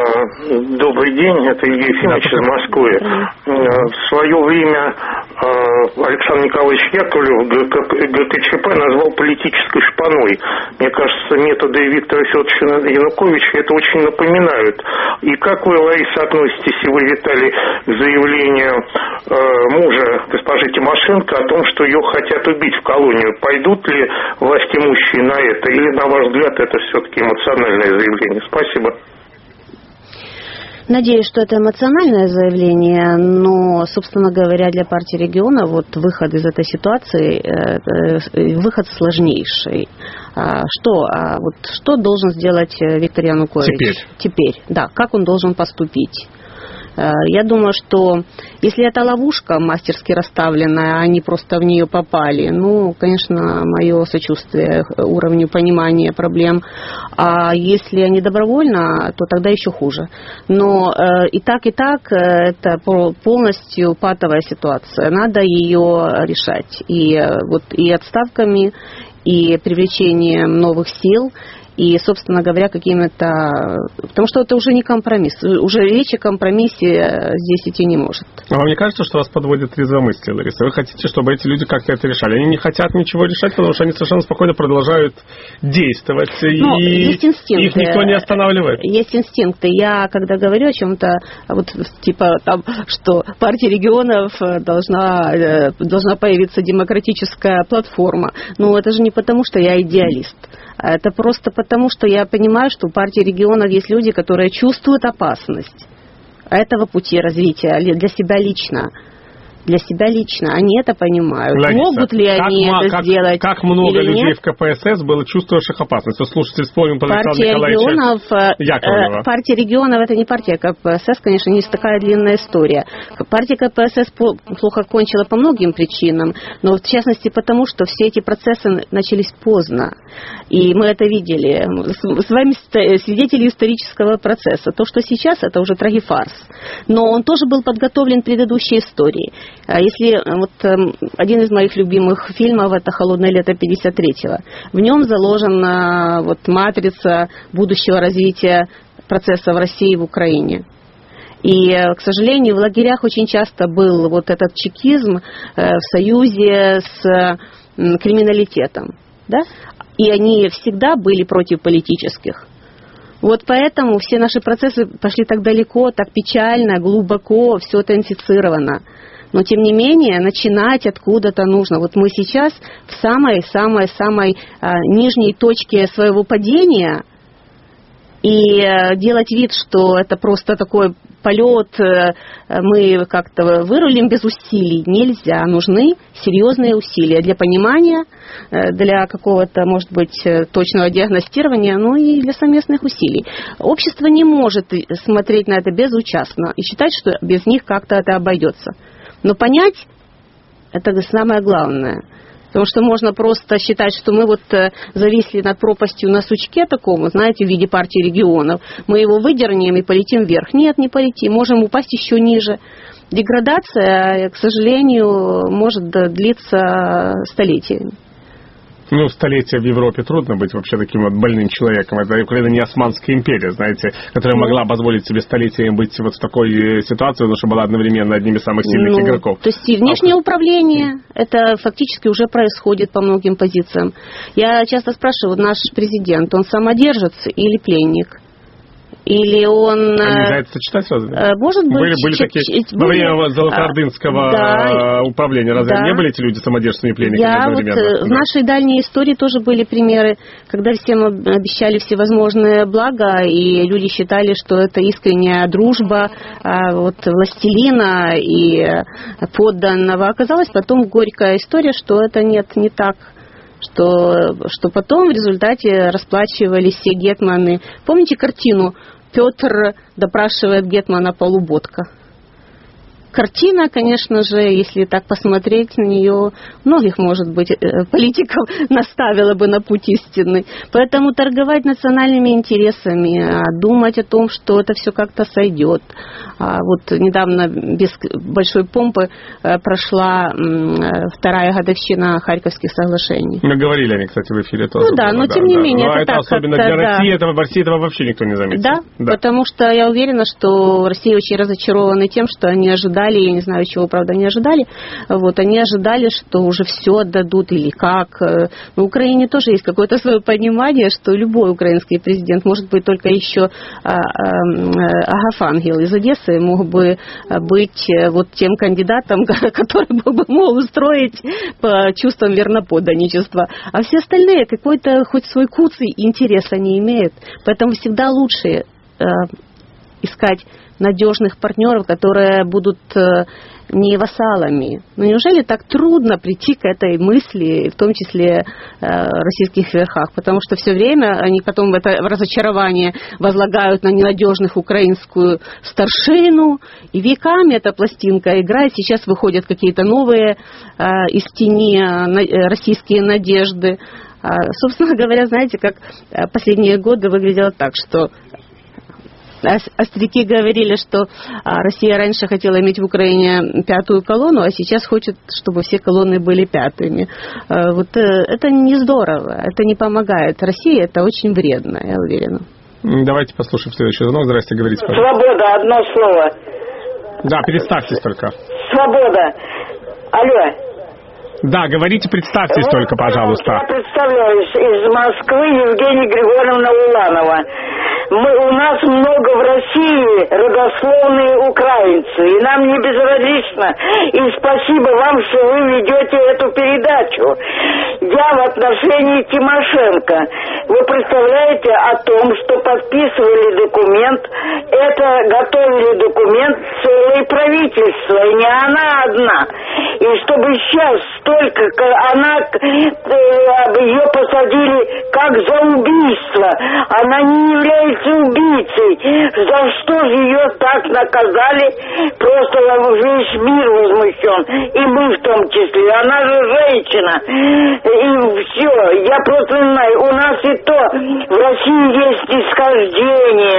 Speaker 6: Добрый день, это Илья Ефимович из Москвы. В свое время Александр Николаевич Яковлев ГКЧП назвал политической шпаной. Мне кажется, методы Виктора Федоровича Януковича это очень напоминают. И как вы, Лариса, относитесь, и вы, Виталий, к заявлению э, мужа госпожи Тимошенко о том, что ее хотят убить в колонию? Пойдут ли властимущие на это? Или, на ваш взгляд, это все-таки эмоциональное заявление? Спасибо.
Speaker 3: Надеюсь, что это эмоциональное заявление, но, собственно говоря, для партии региона вот выход из этой ситуации, выход сложнейший. Что, вот, что должен сделать Виктор Янукович?
Speaker 1: Теперь.
Speaker 3: Теперь, да. Как он должен поступить? Я думаю, что если это ловушка мастерски расставленная, а они просто в нее попали, ну, конечно, мое сочувствие уровню понимания проблем. А если они добровольно, то тогда еще хуже. Но э, и так, и так это полностью патовая ситуация. Надо ее решать. И, вот, и отставками, и привлечением новых сил, и, собственно говоря, какими-то... Потому что это уже не компромисс. Уже речь о компромиссе здесь идти не может.
Speaker 1: А вам не кажется, что вас подводит трезвомыслие, Лариса? Вы хотите, чтобы эти люди как-то это решали? Они не хотят ничего решать, потому что они совершенно спокойно продолжают действовать.
Speaker 3: Ну,
Speaker 1: и
Speaker 3: есть инстинкты.
Speaker 1: Их никто не останавливает.
Speaker 3: Есть инстинкты. Я, когда говорю о чем-то, вот, типа, там, что партия регионов должна, должна появиться демократическая платформа. Ну, это же не потому, что я идеалист. Это просто потому, что я понимаю, что у партии регионов есть люди, которые чувствуют опасность этого пути развития для себя лично. Для себя лично. Они это понимают.
Speaker 1: Лариса,
Speaker 3: могут ли они
Speaker 1: как,
Speaker 3: это
Speaker 1: как,
Speaker 3: сделать
Speaker 1: Как много
Speaker 3: или
Speaker 1: людей
Speaker 3: нет?
Speaker 1: в КПСС было чувствующих опасность. Вот слушайте, вспомним про
Speaker 3: партия
Speaker 1: Александра
Speaker 3: регионов,
Speaker 1: Яковлева.
Speaker 3: Э, партия регионов это не партия КПСС, конечно, не такая длинная история. Партия КПСС плохо кончила по многим причинам, но в частности потому, что все эти процессы начались поздно. И мы это видели. С вами свидетели исторического процесса. То, что сейчас, это уже трагифарс. Но он тоже был подготовлен предыдущей историей. Если вот один из моих любимых фильмов это «Холодное лето пятьдесят третьего», в нем заложена вот матрица будущего развития процесса в России и в Украине. И, к сожалению, в лагерях очень часто был вот этот чекизм в союзе с криминалитетом, да? И они всегда были против политических. Вот поэтому все наши процессы пошли так далеко, так печально, глубоко, все это инфицировано. Но, тем не менее, начинать откуда-то нужно. Вот мы сейчас в самой-самой-самой а, нижней точке своего падения, и а, делать вид, что это просто такой полет, а, мы как-то вырулим без усилий, нельзя. Нужны серьезные усилия для понимания, а, для какого-то, может быть, точного диагностирования, ну и для совместных усилий. Общество не может смотреть на это безучастно и считать, что без них как-то это обойдется. Но понять – это самое главное. Потому что можно просто считать, что мы вот зависли над пропастью на сучке такому, знаете, в виде партии регионов. Мы его выдернем и полетим вверх. Нет, не полетим. Можем упасть еще ниже. Деградация, к сожалению, может длиться столетиями.
Speaker 1: Ну, столетия в Европе трудно быть вообще таким вот больным человеком. Это Украина не Османская империя, знаете, которая могла позволить себе столетиями быть вот в такой ситуации, потому что была одновременно одним из самых сильных ну, игроков.
Speaker 3: То есть и внешнее а... управление, это фактически уже происходит по многим позициям. Я часто спрашиваю, наш президент, он самодержец или пленник? Или он...
Speaker 1: А нельзя это сочетать сразу?
Speaker 3: Может быть.
Speaker 1: Были, были такие... Были, во время Золотоордынского да, управления разве да. не были эти люди самодержцами и пленниками
Speaker 3: Я
Speaker 1: одновременно?
Speaker 3: Вот, да. В нашей дальней истории тоже были примеры, когда всем обещали всевозможные блага, и люди считали, что это искренняя дружба вот, властелина и подданного. Оказалось потом горькая история, что это нет, не так. Что, что потом в результате расплачивались все гетманы. Помните картину «Петр допрашивает гетмана Полуботка»? Картина, конечно же, если так посмотреть на нее, многих, может быть, политиков наставила бы на путь истинный. Поэтому торговать национальными интересами, думать о том, что это все как-то сойдет. Вот недавно без большой помпы прошла вторая годовщина Харьковских соглашений.
Speaker 1: Мы говорили о них, кстати, в эфире тоже.
Speaker 3: Ну да, было, но да, тем не
Speaker 1: да.
Speaker 3: менее.
Speaker 1: Но
Speaker 3: это,
Speaker 1: это
Speaker 3: так,
Speaker 1: особенно для России, да. этого, в России этого вообще никто не заметил.
Speaker 3: Да,
Speaker 1: да,
Speaker 3: потому что я уверена, что в России очень разочарованы тем, что они ожидали ожидали, я не знаю, чего, правда, они ожидали, вот, они ожидали, что уже все отдадут или как. Но в Украине тоже есть какое-то свое понимание, что любой украинский президент, может быть, только еще Агафангел из Одессы мог бы быть вот тем кандидатом, который бы мог устроить по чувствам верноподданничества. А все остальные какой-то хоть свой куцый интереса не имеют. Поэтому всегда лучше искать надежных партнеров, которые будут не вассалами. Но неужели так трудно прийти к этой мысли, в том числе э, российских верхах? Потому что все время они потом в это разочарование возлагают на ненадежных украинскую старшину, и веками эта пластинка играет. Сейчас выходят какие-то новые э, из тени э, российские надежды. А, собственно говоря, знаете, как последние годы выглядело так, что остряки говорили, что Россия раньше хотела иметь в Украине пятую колонну, а сейчас хочет, чтобы все колонны были пятыми. Вот это не здорово, это не помогает. России это очень вредно, я уверена.
Speaker 1: Давайте послушаем следующий звонок. Здрасте, говорите, пожалуйста.
Speaker 7: Свобода, одно слово.
Speaker 1: Да, представьтесь только.
Speaker 7: Свобода. Алло.
Speaker 1: Да, говорите, представьтесь вот, только, пожалуйста.
Speaker 7: Я представляюсь из Москвы, Евгения Григорьевна Уланова. Мы, у нас много в России родословные украинцы, и нам не безразлично. И спасибо вам, что вы ведете эту передачу. Я в отношении Тимошенко. Вы представляете о том, что подписывали документ, это готовили документ целое правительство, и не она одна. И чтобы сейчас столько, она, ее посадили как за убийство, она не является убийцей. За что же ее так наказали? Просто весь мир возмущен. И мы в том числе. Она же женщина. И все. Я просто не знаю. У нас и то в России есть исхождение.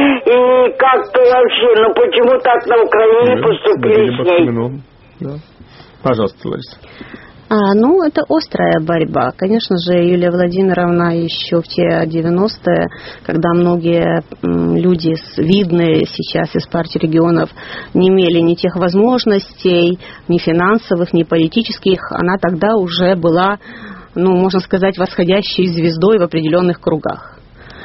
Speaker 7: И как-то вообще, ну почему так на Украине поступили с ней?
Speaker 1: Да. Пожалуйста, Лариса.
Speaker 3: А, ну, это острая борьба. Конечно же, Юлия Владимировна еще в те девяностые, когда многие м, люди, видные сейчас из партии регионов, не имели ни тех возможностей, ни финансовых, ни политических, она тогда уже была, ну, можно сказать, восходящей звездой в определенных кругах.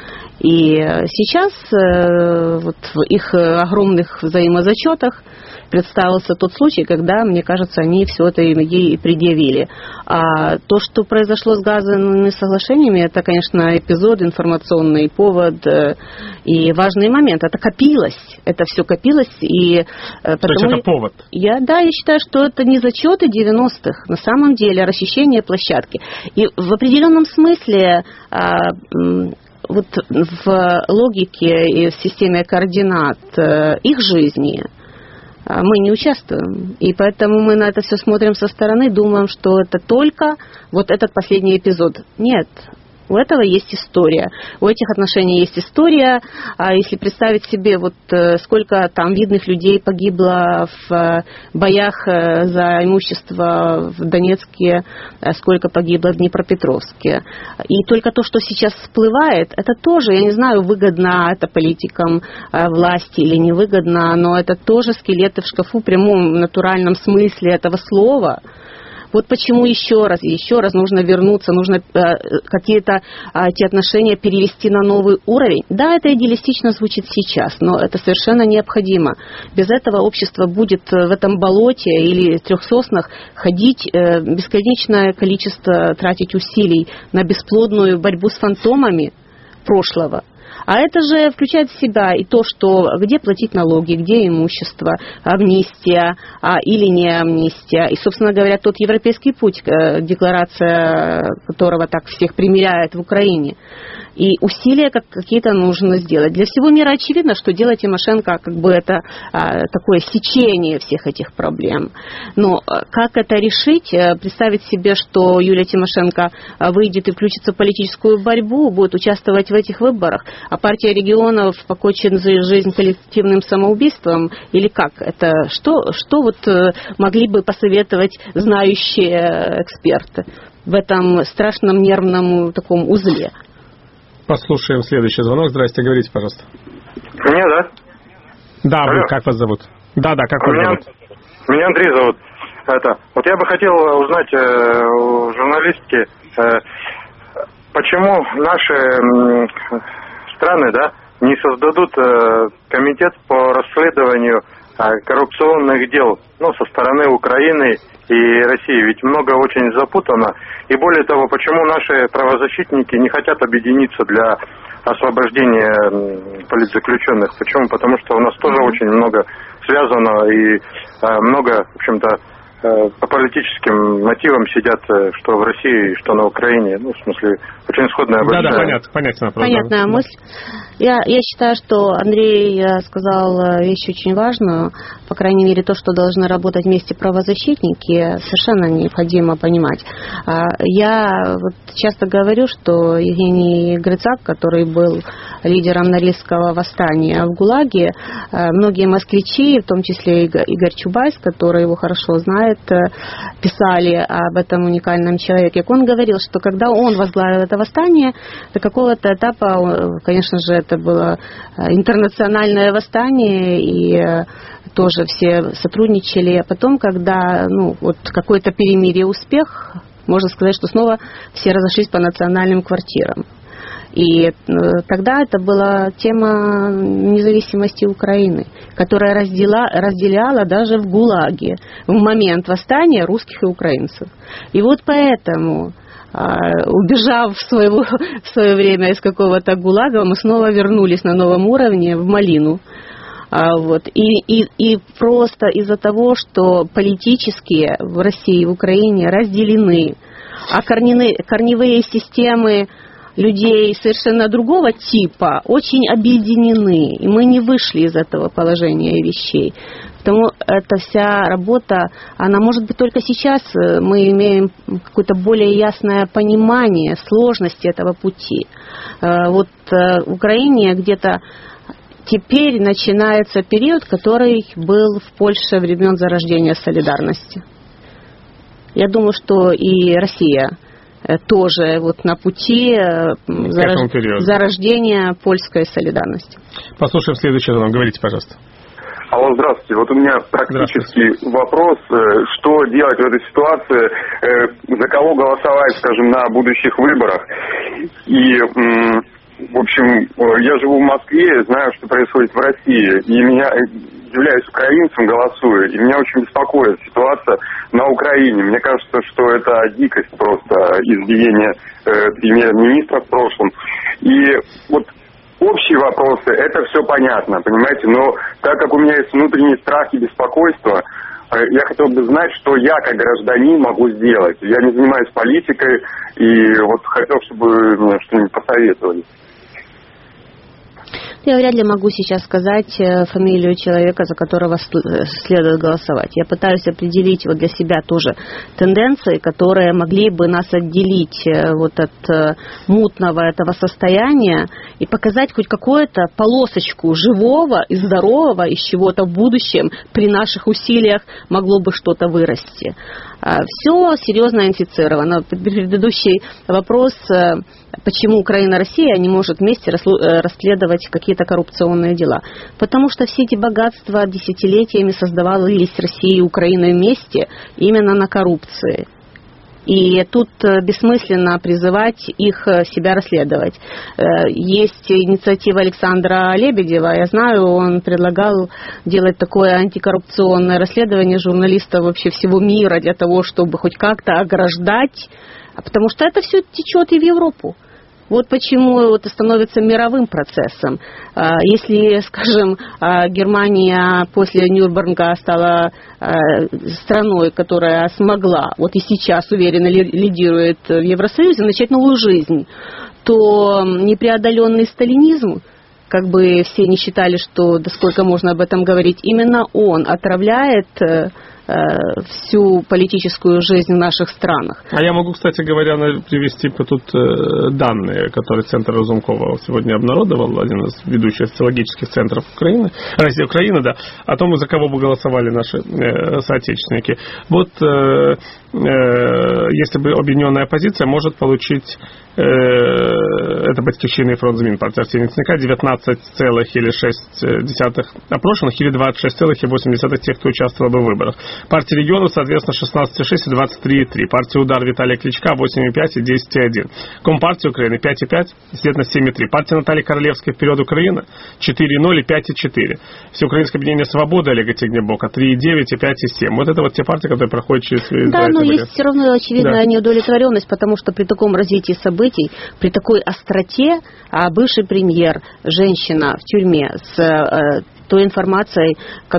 Speaker 3: И сейчас э, вот в их огромных взаимозачетах представился тот случай, когда, мне кажется, они все это ей предъявили. А то, что произошло с газовыми соглашениями, это, конечно, эпизод, информационный повод э, и важный момент. Это копилось, это все копилось. И, э,
Speaker 1: потому то есть это повод?
Speaker 3: Я, да, я считаю, что это не зачеты девяностых, на самом деле, а расчищение площадки. И в определенном смысле... Э, вот в логике и в системе координат их жизни мы не участвуем. И поэтому мы на это все смотрим со стороны, думаем, что это только вот этот последний эпизод. Нет. У этого есть история. У этих отношений есть история. А если представить себе, вот сколько там видных людей погибло в боях за имущество в Донецке, сколько погибло в Днепропетровске. И только то, что сейчас всплывает, это тоже, я не знаю, выгодно это политикам власти или невыгодно, но это тоже скелеты в шкафу в прямом натуральном смысле этого слова. Вот почему еще раз, еще раз нужно вернуться, нужно э, какие-то э, эти отношения перевести на новый уровень. Да, это идеалистично звучит сейчас, но это совершенно необходимо. Без этого общество будет в этом болоте или трех соснах ходить, э, бесконечное количество тратить усилий на бесплодную борьбу с фантомами прошлого. А это же включает в себя и то, что где платить налоги, где имущество, амнистия а, или не амнистия. И, собственно говоря, тот европейский путь, декларация которого так всех примиряет в Украине. И усилия как какие-то нужно сделать. Для всего мира очевидно, что дело Тимошенко как бы это а, такое сечение всех этих проблем. Но как это решить? Представить себе, что Юлия Тимошенко выйдет и включится в политическую борьбу, будет участвовать в этих выборах, а партия регионов покончит жизнь коллективным самоубийством? Или как? Это что, что вот могли бы посоветовать знающие эксперты в этом страшном нервном таком узле?
Speaker 1: Послушаем следующий звонок. Здрасте, говорите, пожалуйста.
Speaker 6: Меня, да?
Speaker 1: Да, вы, как вас зовут? Да, да, как вас
Speaker 6: меня,
Speaker 1: зовут?
Speaker 8: Меня Андрей зовут. Это, вот я бы хотел узнать э, у журналистки, э, почему наши э, страны, да, не создадут э, комитет по расследованию э, коррупционных дел, ну, со стороны Украины и России, ведь много очень запутано. И более того, почему наши правозащитники не хотят объединиться для освобождения политзаключенных? Почему? Потому что у нас тоже очень много связано и э, много, в общем-то, э, по политическим мотивам сидят, э, что в России, что на Украине. Ну, в смысле, очень сходная большая.
Speaker 1: Да, да, понятно, понятно.
Speaker 3: Понятная мысль. Я, я считаю, что Андрей сказал вещь очень важную. По крайней мере, то, что должны работать вместе правозащитники, совершенно необходимо понимать. Я вот часто говорю, что Евгений Грицак, который был лидером Норильского восстания в ГУЛАГе, многие москвичи, в том числе Игорь Чубайс, который его хорошо знает, писали об этом уникальном человеке. Он говорил, что когда он возглавил это восстание, до какого-то этапа, конечно же, это было интернациональное восстание, и тоже все сотрудничали. А потом, когда ну, вот какое-то перемирие, успех, можно сказать, что снова все разошлись по национальным квартирам. И тогда это была тема независимости Украины, которая разделяла, разделяла даже в ГУЛАГе в момент восстания русских и украинцев. И вот поэтому, убежав в, своего, в свое время из какого-то ГУЛАГа, мы снова вернулись на новом уровне в Малину. Вот. И, и, и просто из-за того, что политические в России и в Украине разделены, а корневые, корневые системы людей совершенно другого типа очень объединены, и мы не вышли из этого положения вещей. Потому эта вся работа, она может быть только сейчас, мы имеем какое-то более ясное понимание сложности этого пути. Вот в Украине где-то теперь начинается период, который был в Польше времен зарождения солидарности. Я думаю, что и Россия тоже вот на пути зарож... зарождения польской солидарности.
Speaker 1: Послушаем следующий звонок. Говорите, пожалуйста.
Speaker 9: Алло, здравствуйте. Вот у меня практический вопрос. Что делать в этой ситуации? За кого голосовать, скажем, на будущих выборах? И... В общем, я живу в Москве, знаю, что происходит в России, и меня, являюсь украинцем, голосую, и меня очень беспокоит ситуация на Украине. Мне кажется, что это дикость просто, избиение э, премьер-министра в прошлом. И вот общие вопросы, это все понятно, понимаете, но так как у меня есть внутренний страх и беспокойство, я хотел бы знать, что я, как гражданин, могу сделать. Я не занимаюсь политикой, и вот хотел, чтобы мне что-нибудь посоветовали.
Speaker 3: Я вряд ли могу сейчас сказать фамилию человека, за которого следует голосовать. Я пытаюсь определить вот для себя тоже тенденции, которые могли бы нас отделить вот от мутного этого состояния и показать хоть какую-то полосочку живого и здорового, из чего-то в будущем при наших усилиях могло бы что-то вырасти. Все серьезно инфицировано. Предыдущий вопрос, почему Украина и Россия не может вместе расследовать какие-то коррупционные дела. Потому что все эти богатства десятилетиями создавались Россией и Украиной вместе именно на коррупции. И тут бессмысленно призывать их себя расследовать. Есть инициатива Александра Лебедева. Я знаю, он предлагал делать такое антикоррупционное расследование журналистов вообще всего мира для того, чтобы хоть как-то ограждать. Потому что это все течет и в Европу. Вот почему это становится мировым процессом. Если, скажем, Германия после Нюрнберга стала страной, которая смогла, вот и сейчас уверенно лидирует в Евросоюзе, начать новую жизнь, то непреодоленный сталинизм, как бы все не считали, что да сколько можно об этом говорить, именно он отравляет всю политическую жизнь в наших странах.
Speaker 1: А я могу, кстати говоря, привести тут данные, которые Центр Разумкова сегодня обнародовал, один из ведущих социологических центров Украины, России, Украины, да, о том, за кого бы голосовали наши э, соотечественники. Вот э, э, если бы объединенная оппозиция может получить э, это Батьківщина и фронт змін, партия Арсения Яценюка, девятнадцать целых шесть десятых опрошенных или двадцать шесть целых восемь десятых тех, кто участвовал бы в выборах. Партия регионов, соответственно, шестнадцать и шесть и двадцать три и три. Партия Удар Виталия Кличка восемь и пять и десять и один. Компартия Украины пять и пять, следовательно, семь и три. Партия Натальи Королевской «Вперед, Украина» четыре и ноль и пять и четыре. Всеукраинское объединение «Свобода» Олега Тягнебока три и девять и пять и семь. Вот это вот те партии, которые проходят через...
Speaker 3: Да, но есть все равно очевидная да. неудовлетворенность, потому что при таком развитии событий, при такой остроте, а бывший премьер, женщина в тюрьме с э, той информацией,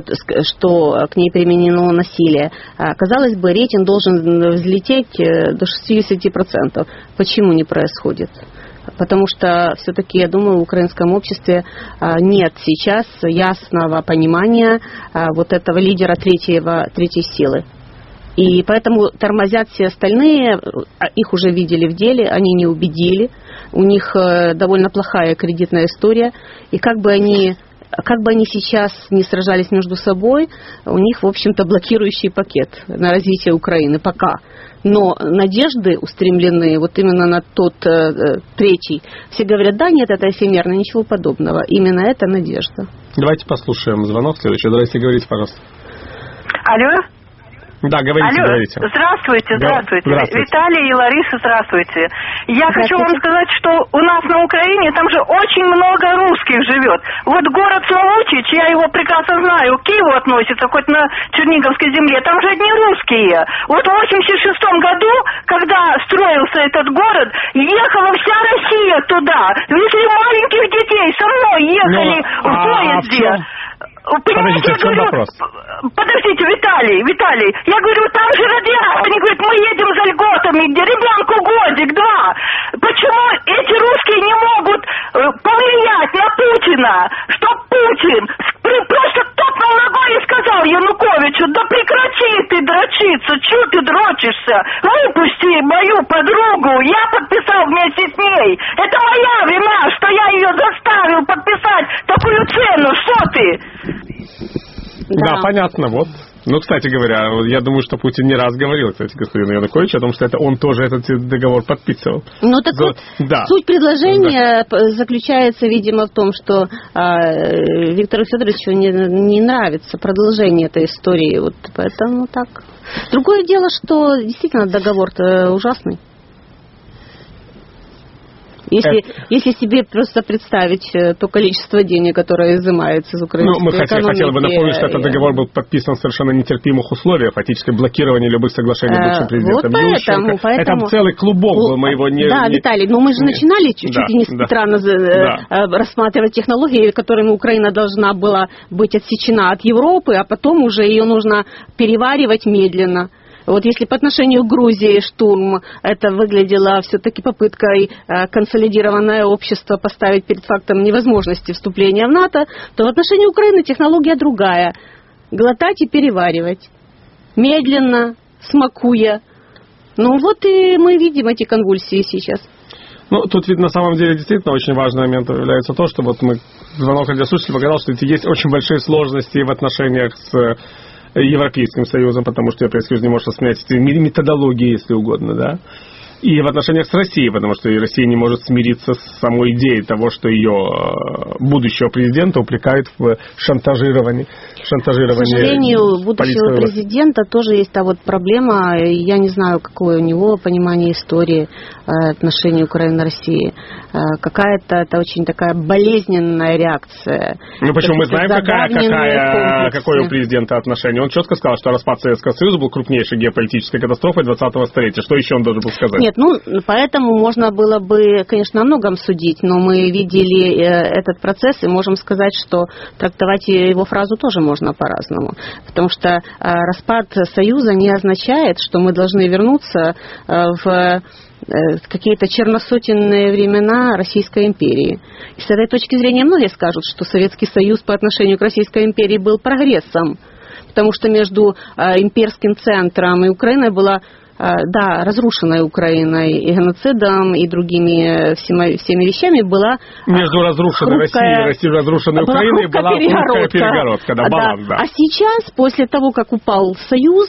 Speaker 3: что к ней применено насилие, казалось бы, рейтинг должен взлететь до шестьдесят процентов. Почему не происходит? Потому что все-таки, я думаю, в украинском обществе нет сейчас ясного понимания вот этого лидера третьего, третьей силы. И поэтому тормозят все остальные, их уже видели в деле, они не убедили, у них довольно плохая кредитная история, и как бы они, как бы они сейчас не сражались между собой, у них, в общем-то, блокирующий пакет на развитие Украины пока. Но надежды устремлены вот именно на тот э, третий. Все говорят, да, нет, это эфемерно, ничего подобного. Именно это надежда.
Speaker 1: Давайте послушаем звонок следующий. Давайте говорите, пожалуйста.
Speaker 10: Алло?
Speaker 1: Да, говорите,
Speaker 10: Алло,
Speaker 1: говорите.
Speaker 10: Здравствуйте, здравствуйте.
Speaker 1: здравствуйте.
Speaker 10: Виталий и Лариса, здравствуйте. Я
Speaker 3: здравствуйте.
Speaker 10: хочу вам сказать, что у нас на Украине, там же очень много русских живет. Вот город Славутич, я его прекрасно знаю, к Киеву относится, хоть на Черниговской земле, там же одни русские. Вот в восемьдесят шестом году, когда строился этот город, ехала вся Россия туда. Везли маленьких детей, со мной ехали
Speaker 1: Но,
Speaker 10: в поезде.
Speaker 1: А
Speaker 10: Понимаете,
Speaker 1: Подождите,
Speaker 10: я говорю,
Speaker 1: вопрос?
Speaker 10: подождите, Виталий, Виталий, я говорю, там же радиация, они говорят, мы едем за льготами, где ребенку годик, два. Почему эти русские не могут повлиять на Путина, что Путин просто топнул ногой и сказал Януковичу, да прекрати ты дрочиться, чего ты дрочишься, выпусти мою подругу, я подписал вместе с ней, это моя вина, что я ее заставил подписать такую цену, что ты?
Speaker 1: Да. да, понятно, вот. Ну, кстати говоря, я думаю, что Путин не раз говорил, кстати, господину Януковичу, о том, что это он тоже этот договор подписывал.
Speaker 3: Ну, так
Speaker 1: За...
Speaker 3: вот,
Speaker 1: да.
Speaker 3: суть предложения да. заключается, видимо, в том, что э, Виктору Федоровичу не, не нравится продолжение этой истории, вот поэтому так. Другое дело, что действительно договор-то ужасный. Если, если себе просто представить то количество денег, которое изымается из украинской
Speaker 1: ну, мы
Speaker 3: экономики...
Speaker 1: хотели бы напомнить, что этот договор был подписан в совершенно нетерпимых условиях, фактически блокирование любых соглашений с бывшим президентом
Speaker 3: вот
Speaker 1: Ющенко.
Speaker 3: Поэтому,
Speaker 1: это целый клубок был, мы его не...
Speaker 3: Да,
Speaker 1: не...
Speaker 3: Виталий, но мы же
Speaker 1: не...
Speaker 3: начинали чуть-чуть
Speaker 1: да,
Speaker 3: не
Speaker 1: да,
Speaker 3: странно
Speaker 1: да.
Speaker 3: рассматривать технологии, которыми Украина должна была быть отсечена от Европы, а потом уже ее нужно переваривать медленно. Вот если по отношению к Грузии штурм, это выглядело все-таки попыткой э, консолидированное общество поставить перед фактом невозможности вступления в НАТО, то в отношении Украины технология другая. Глотать и переваривать. Медленно, смакуя. Ну вот и мы видим эти конвульсии сейчас.
Speaker 1: Ну, тут ведь на самом деле действительно очень важный момент является то, что вот мы, звонок радиослушателя показал, что есть очень большие сложности в отношениях с Европейским Союзом, потому что Европейский Союз не может сменять методологии, если угодно, да, и в отношениях с Россией, потому что и Россия не может смириться с самой идеей того, что ее будущего президента упрекают в шантажировании. шантажировании
Speaker 3: К сожалению, будущего президента тоже есть та вот проблема, я не знаю, какое у него понимание истории отношений Украины и России. Какая-то это очень такая болезненная реакция.
Speaker 1: Ну почему мы знаем, какая, какая, какое у президента отношение? Он четко сказал, что распад Советского Союза был крупнейшей геополитической катастрофой двадцатого столетия. Что еще он должен был сказать?
Speaker 3: Нет, ну, поэтому можно было бы, конечно, о многом судить, но мы видели этот процесс и можем сказать, что трактовать его фразу тоже можно по-разному. Потому что распад Союза не означает, что мы должны вернуться в какие-то черносотенные времена Российской империи. И с этой точки зрения многие скажут, что Советский Союз по отношению к Российской империи был прогрессом, потому что между имперским центром и Украиной была, да, разрушенная Украиной и геноцидом, и другими всеми, всеми вещами была
Speaker 1: между разрушенной
Speaker 3: хрупкая,
Speaker 1: Россией и разрушенной
Speaker 3: была
Speaker 1: Украиной была хрупкая перегородка, да,
Speaker 3: да.
Speaker 1: баланс, да.
Speaker 3: А сейчас, после того, как упал Союз,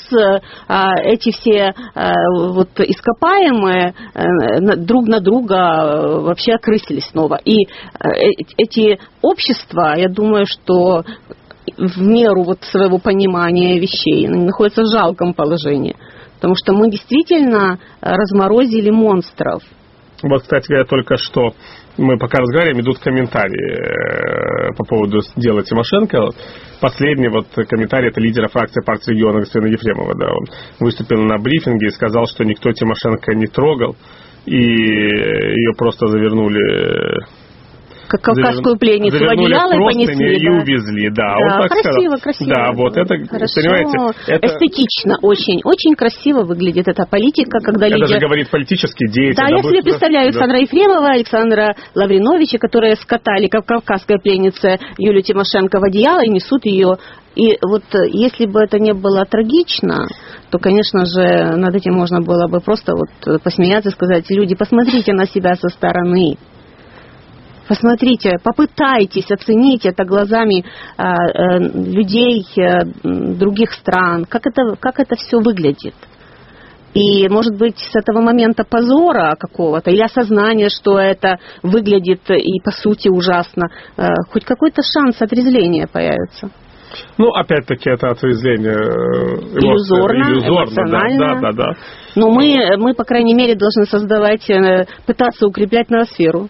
Speaker 3: эти все вот ископаемые друг на друга вообще окрысились снова. И эти общества, я думаю, что в меру вот своего понимания вещей, они находятся в жалком положении. Потому что мы действительно разморозили монстров.
Speaker 1: Вот, кстати говоря, только что мы пока разговариваем, идут комментарии по поводу дела Тимошенко. Последний вот комментарий — это лидера фракции партии региона господина Ефремова. Да, он выступил на брифинге и сказал, что никто Тимошенко не трогал, и ее просто завернули...
Speaker 3: Как кавказскую пленницу в одеяло и понесли.
Speaker 1: И
Speaker 3: да.
Speaker 1: увезли, да.
Speaker 3: Да,
Speaker 1: Он так
Speaker 3: красиво,
Speaker 1: сказал.
Speaker 3: красиво.
Speaker 1: Да, вот это,
Speaker 3: хорошо,
Speaker 1: понимаете... Это...
Speaker 3: эстетично очень, очень красиво выглядит эта политика, когда
Speaker 1: это
Speaker 3: люди...
Speaker 1: же говорит политический деятель.
Speaker 3: Да,
Speaker 1: да,
Speaker 3: я себе
Speaker 1: будет...
Speaker 3: представляю Александра да. Ефремова, Александра Лавриновича, которые скатали, как кавказская пленница, Юлию Тимошенко в одеяло и несут ее. И вот если бы это не было трагично, то, конечно же, над этим можно было бы просто вот посмеяться и сказать: люди, посмотрите на себя со стороны. Посмотрите, попытайтесь оценить это глазами э, э, людей э, других стран, как это, как это все выглядит. И, может быть, с этого момента позора какого-то или осознания, что это выглядит и по сути ужасно, э, хоть какой-то шанс отрезвления появится.
Speaker 1: Ну, опять-таки, это отрезвление
Speaker 3: иллюзорно,
Speaker 1: иллюзорно да, да, да, да.
Speaker 3: Но мы, мы, по крайней мере, должны создавать, пытаться укреплять ноосферу.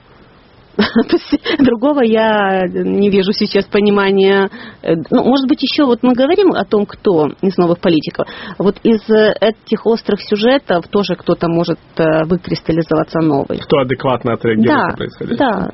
Speaker 3: Другого я не вижу сейчас понимания. Ну, может быть, еще вот мы говорим о том, кто из новых политиков. Вот из этих острых сюжетов тоже кто-то может выкристаллизоваться новый.
Speaker 1: Кто адекватно отреагирует
Speaker 3: да,
Speaker 1: на происходящее.
Speaker 3: Да.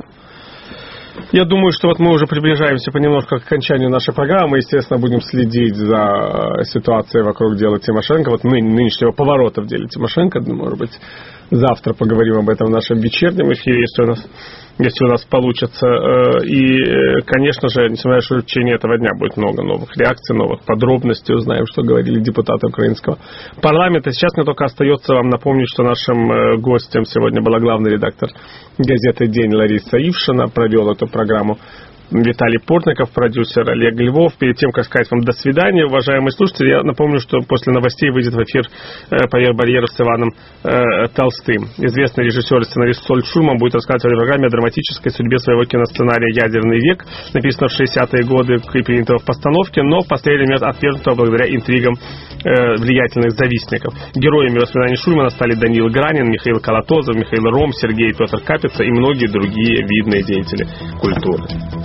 Speaker 1: Я думаю, что вот мы уже приближаемся понемножку к окончанию нашей программы. Мы, естественно, будем следить за ситуацией вокруг дела Тимошенко. Вот ны- нынешнего поворота в деле Тимошенко. Может быть, завтра поговорим об этом в нашем вечернем эфире, если у нас, если у нас получится. И, конечно же, несмотря на что в течение этого дня будет много новых реакций, новых подробностей. Узнаем, что говорили депутаты украинского парламента. Сейчас мне только остается вам напомнить, что нашим гостем сегодня была главный редактор газеты «День» Лариса Ившина. Провел эту программу Виталий Портников, продюсер Олег Львов. Перед тем, как сказать вам до свидания, уважаемые слушатели, я напомню, что после новостей выйдет в эфир «Поверх барьеров» с Иваном э, Толстым. Известный режиссер и сценарист Соль Шульман будет рассказывать в этой программе о драматической судьбе своего киносценария «Ядерный век», написанного в шестидесятые годы и принятого в постановке, но в последний момент отвергнутого благодаря интригам э, влиятельных завистников. Героями воспоминаний Шульмана стали Даниил Гранин, Михаил Колотозов, Михаил Ром, Сергей Петр Капица и многие другие видные деятели культуры.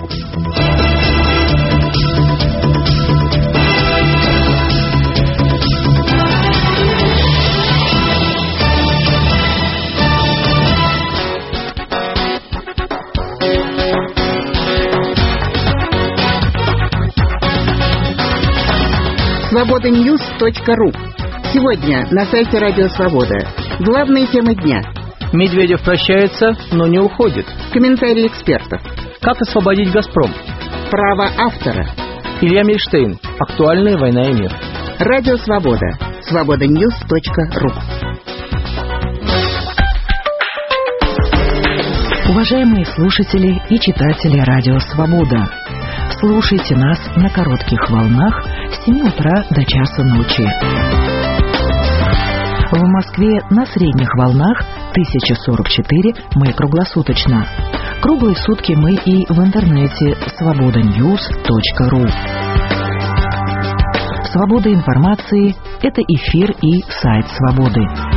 Speaker 11: свобода ньюс точка ру. Сегодня на сайте Радио Свобода. Главные темы дня.
Speaker 12: Медведев прощается, но не уходит.
Speaker 11: Комментарии экспертов.
Speaker 12: Как освободить «Газпром»?
Speaker 11: Право автора.
Speaker 12: Илья Мильштейн. Актуальная «Война и мир».
Speaker 11: Радио Свобода. свобода ньюс точка ру.
Speaker 2: Уважаемые слушатели и читатели Радио Свобода, слушайте нас на коротких волнах с семи утра до часа ночи. В Москве на средних волнах тысяча сорок четыре мы круглосуточно. Круглые сутки мы и в интернете свобода ньюс точка ру. Свобода информации – это эфир и сайт Свободы.